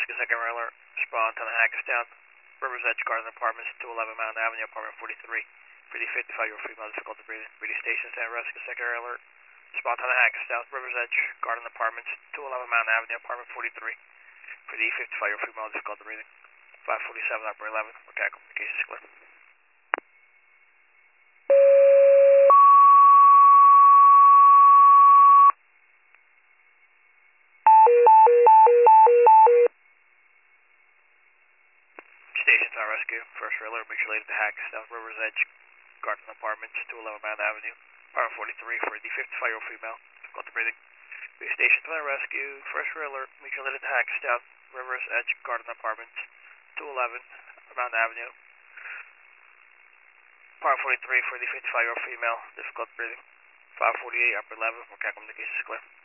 Rescue Second Railer, respond to the Hackettstown, Rivers Edge Garden Apartments, 211 Mountain Avenue, apartment 43. For the 55-year-old female, difficulty breathing. Breathing Station, San Rescue Second Railer, respond to the Hackettstown, Rivers Edge Garden Apartments, 211 Mountain Avenue, apartment 43. For the 55-year-old female, difficulty breathing. 547, operator 11, mechanical communications clear. Station Town Rescue, first railer, make sure related to Hackettstown, Rivers Edge Garden Apartments, 211 Mountain Avenue, apartment 43 for the 55-year-old female, difficulty breathing. Station Town Rescue, first railer, make sure related to Hackettstown, Rivers Edge Garden Apartments, 211 Mountain Avenue, apartment 43 for the 55-year-old female, difficulty breathing. 548, upper 11, mechanical communications clear.